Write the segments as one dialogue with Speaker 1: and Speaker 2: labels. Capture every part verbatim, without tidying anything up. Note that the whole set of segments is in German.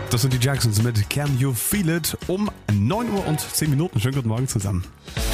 Speaker 1: Das sind die Jacksons mit Can You Feel It um neun Uhr und zehn Minuten. Schönen guten Morgen zusammen.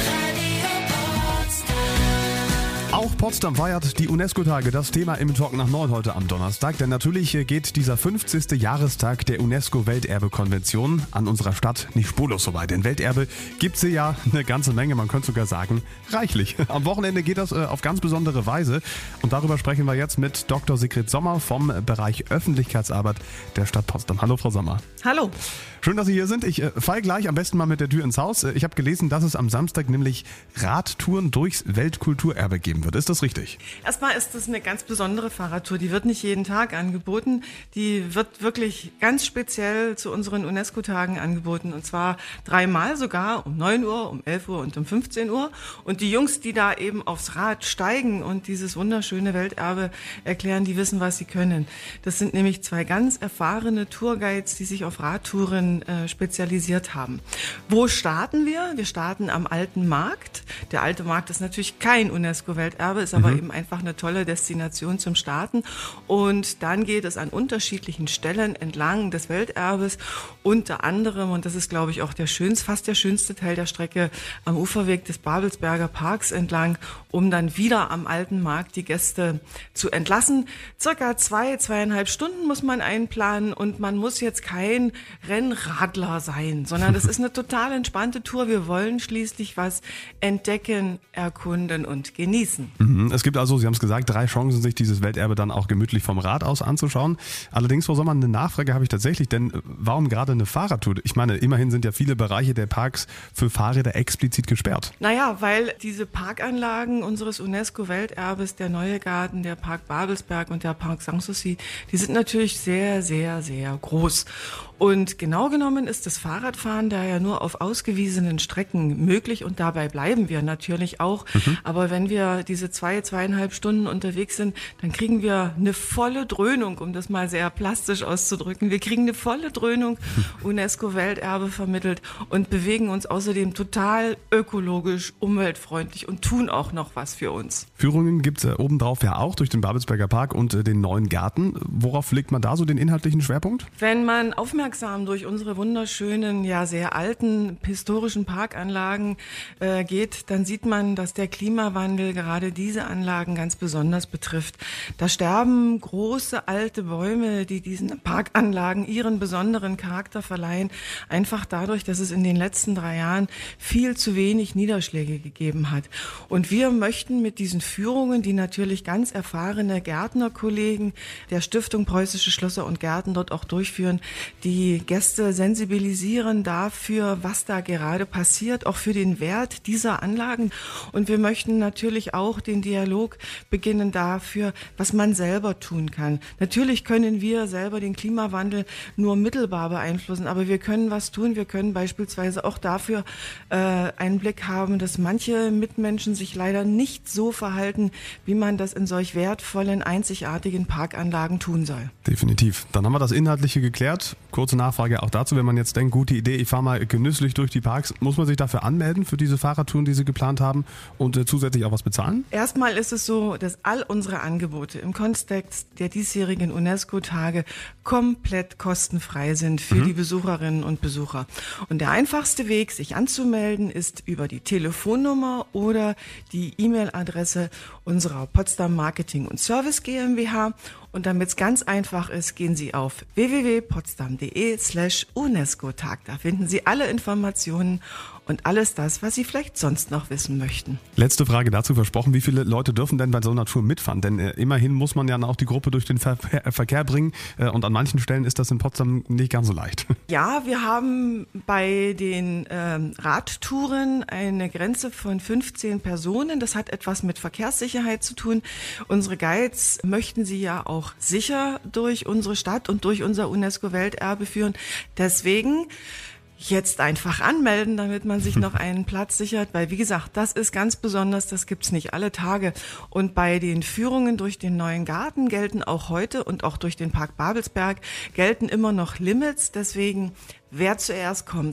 Speaker 1: Auch Potsdam feiert die UNESCO-Tage, das Thema im Talk nach neun heute am Donnerstag. Denn natürlich geht dieser fünfzigste Jahrestag der UNESCO-Welterbe-Konvention an unserer Stadt nicht spurlos vorbei. Denn Welterbe gibt es ja eine ganze Menge, man könnte sogar sagen, reichlich. Am Wochenende geht das auf ganz besondere Weise. Und darüber sprechen wir jetzt mit Doktor Sigrid Sommer vom Bereich Öffentlichkeitsarbeit der Stadt Potsdam. Hallo, Frau Sommer.
Speaker 2: Hallo.
Speaker 1: Schön, dass Sie hier sind. Ich äh, falle gleich am besten mal mit der Tür ins Haus. Ich habe gelesen, dass es am Samstag nämlich Radtouren durchs Weltkulturerbe geben wird. Ist das richtig?
Speaker 2: Erstmal ist das eine ganz besondere Fahrradtour. Die wird nicht jeden Tag angeboten. Die wird wirklich ganz speziell zu unseren UNESCO-Tagen angeboten. Und zwar dreimal sogar, um neun Uhr, um elf Uhr und um fünfzehn Uhr. Und die Jungs, die da eben aufs Rad steigen und dieses wunderschöne Welterbe erklären, die wissen, was sie können. Das sind nämlich zwei ganz erfahrene Tourguides, die sich auf Radtouren äh, spezialisiert haben. Wo starten wir? Wir starten am Alten Markt. Der Alte Markt ist natürlich kein UNESCO-Welterbe, ist aber mhm. eben einfach eine tolle Destination zum Starten. Und dann geht es an unterschiedlichen Stellen entlang des Welterbes, unter anderem, und das ist, glaube ich, auch der schönste, fast der schönste Teil der Strecke, am Uferweg des Babelsberger Parks entlang, um dann wieder am Alten Markt die Gäste zu entlassen. Circa zwei, zweieinhalb Stunden muss man einplanen und man muss jetzt kein Rennradler sein, sondern das ist eine total entspannte Tour. Wir wollen schließlich was entdecken, erkunden und genießen.
Speaker 1: Mhm. Es gibt also, Sie haben es gesagt, drei Chancen, sich dieses Welterbe dann auch gemütlich vom Rad aus anzuschauen. Allerdings, Frau Sommer, eine Nachfrage habe ich tatsächlich, denn warum gerade eine Fahrradtour? Ich meine, immerhin sind ja viele Bereiche der Parks für Fahrräder explizit gesperrt.
Speaker 2: Naja, weil diese Parkanlagen unseres UNESCO-Welterbes, der Neue Garten, der Park Babelsberg und der Park Sanssouci, die sind natürlich sehr, sehr, sehr groß. Und genau genommen ist das Fahrradfahren da ja nur auf ausgewiesenen Strecken möglich und dabei bleiben wir natürlich auch. Mhm. Aber wenn wir diese zwei, zweieinhalb Stunden unterwegs sind, dann kriegen wir eine volle Dröhnung, um das mal sehr plastisch auszudrücken. Wir kriegen eine volle Dröhnung, UNESCO-Welterbe vermittelt und bewegen uns außerdem total ökologisch, umweltfreundlich und tun auch noch was für uns.
Speaker 1: Führungen gibt es obendrauf ja auch durch den Babelsberger Park und den Neuen Garten. Worauf legt man da so den inhaltlichen Schwerpunkt?
Speaker 2: Wenn man aufmerksam durch unsere wunderschönen, ja sehr alten historischen Parkanlagen äh, geht, dann sieht man, dass der Klimawandel gerade diese Anlagen ganz besonders betrifft. Da sterben große alte Bäume, die diesen Parkanlagen ihren besonderen Charakter verleihen, einfach dadurch, dass es in den letzten drei Jahren viel zu wenig Niederschläge gegeben hat. Und wir möchten mit diesen Führungen, die natürlich ganz erfahrene Gärtnerkollegen der Stiftung Preußische Schlösser und Gärten dort auch durchführen, die die Gäste sensibilisieren dafür, was da gerade passiert, auch für den Wert dieser Anlagen. Und wir möchten natürlich auch den Dialog beginnen dafür, was man selber tun kann. Natürlich können wir selber den Klimawandel nur mittelbar beeinflussen, aber wir können was tun. Wir können beispielsweise auch dafür äh, einen Blick haben, dass manche Mitmenschen sich leider nicht so verhalten, wie man das in solch wertvollen, einzigartigen Parkanlagen tun soll.
Speaker 1: Definitiv. Dann haben wir das Inhaltliche geklärt. Kurze Nachfrage auch dazu, wenn man jetzt denkt, gute Idee, ich fahre mal genüsslich durch die Parks, muss man sich dafür anmelden für diese Fahrradtouren, die Sie geplant haben und äh, zusätzlich auch was bezahlen?
Speaker 2: Erstmal ist es so, dass all unsere Angebote im Kontext der diesjährigen UNESCO-Tage komplett kostenfrei sind für mhm. die Besucherinnen und Besucher. Und der einfachste Weg, sich anzumelden, ist über die Telefonnummer oder die E-Mail-Adresse unserer Potsdam Marketing und Service GmbH. Und damit es ganz einfach ist, gehen Sie auf w w w punkt potsdam punkt de slash UNESCO-Tag. Da finden Sie alle Informationen und alles das, was Sie vielleicht sonst noch wissen möchten.
Speaker 1: Letzte Frage dazu versprochen. Wie viele Leute dürfen denn bei so einer Tour mitfahren? Denn äh, immerhin muss man ja auch die Gruppe durch den Ver Verkehr bringen äh, und an manchen Stellen ist das in Potsdam nicht ganz so leicht.
Speaker 2: Ja, wir haben bei den ähm, Radtouren eine Grenze von fünfzehn Personen. Das hat etwas mit Verkehrssicherheit zu tun. Unsere Guides möchten Sie ja auch sicher durch unsere Stadt und durch unser UNESCO-Welterbe führen. Deswegen jetzt einfach anmelden, damit man sich noch einen Platz sichert, weil wie gesagt, das ist ganz besonders, das gibt's nicht alle Tage. Und bei den Führungen durch den Neuen Garten gelten auch heute und auch durch den Park Babelsberg gelten immer noch Limits, deswegen wer zuerst kommt,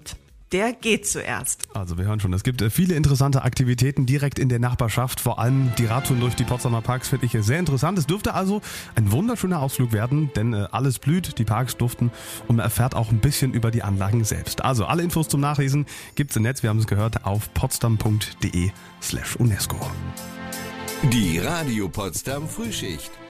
Speaker 2: der geht zuerst.
Speaker 1: Also wir hören schon, es gibt viele interessante Aktivitäten direkt in der Nachbarschaft. Vor allem die Radtouren durch die Potsdamer Parks finde ich sehr interessant. Es dürfte also ein wunderschöner Ausflug werden, denn alles blüht, die Parks duften und man erfährt auch ein bisschen über die Anlagen selbst. Also alle Infos zum Nachlesen gibt's im Netz, wir haben es gehört, auf potsdam punkt de slash UNESCO.
Speaker 3: Die Radio Potsdam Frühschicht.